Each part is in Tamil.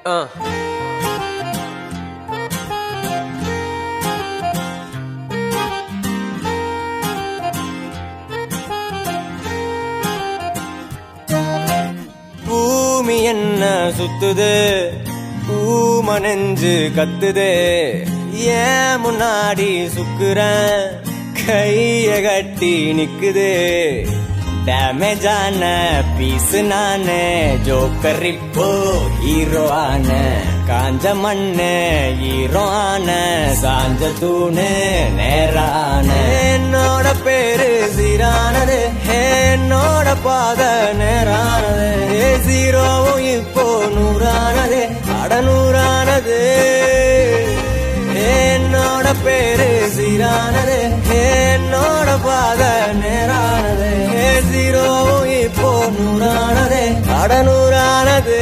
பூமி என்ன சுத்துது, பூம நெஞ்சு கத்துதே, ஏன் முன்னாடி சுக்குறேன் கைய கட்டி நிக்குதே. டேமேஜான பீஸ் நானே, ஜோக்கர் இப்போ ஹீரோ ஆன, காஞ்ச மண்ணு ஹீரோ ஆன, சாஞ்ச தூணு நேரான. என்னோட பேரு சீரானது, என்னோட பாத நேரானது, ஜீரோவும் இப்போ நூறானது, அடநூறானது. என்னோட பேரு சீரானது, என்னோட பாத நேரானது, ஜீரோவும் இப்போ நூறானது, அடநூறானது.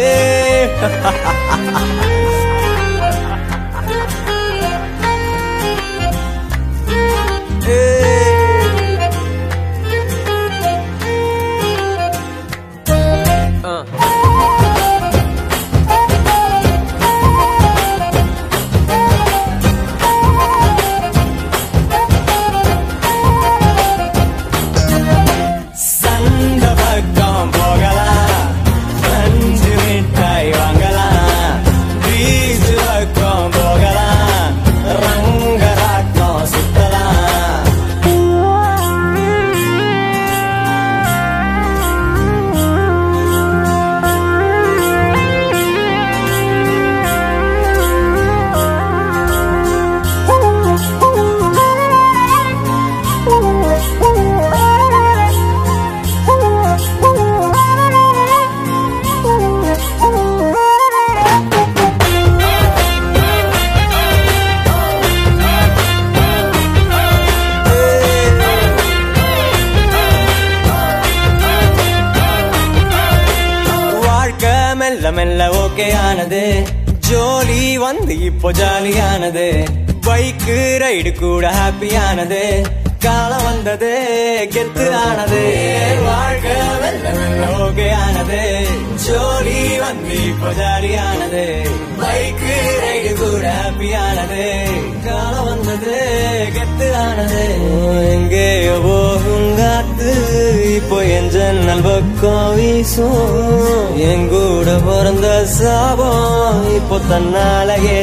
மெல்ல மெல்ல ஓகே ஆனது, ஜோலி வந்து இப்போ ஜாலியானது, பைக்கு ரைடு கூட ஹாப்பியானது, காலம் வந்தது கெத்து ஆனது. வாழ்க்கை மெல்ல மெல்ல ஓகே ஆனது, ஜோலி வந்து இப்போ ஜாலியானது, பைக்கு ரைடு கூட ஹாப்பியானது, காலம் வந்தது கெத்து ஆனது. எங்கேயோ போகும் காத்து இப்போ என் ஜன்னல் பக்கம் வீசும், என் கூட பிறந்த சாபம் இப்போ தன்னாலேயே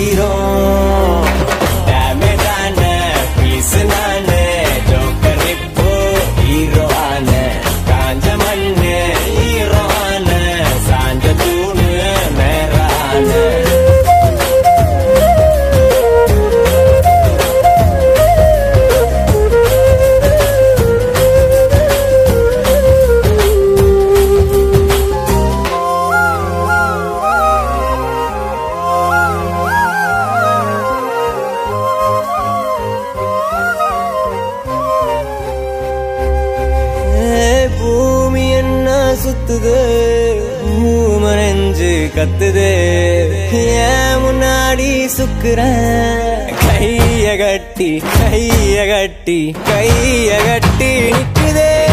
தீரும். டேமேஜான பீஸ் நானு, ஜோக்கர் இப்போ ஹீரோ ஆன, காஞ்ச மண்ணு ஹீரோ ஆன, சாஞ்ச தூணு நேரான. பூமி என்ன சுத்துது, பூம நெஞ்சு கத்துது, ஏன் முன்னாடி சுக்குறேன் கைய கட்டி கைய கட்டி கைய கட்டி நிக்குதே.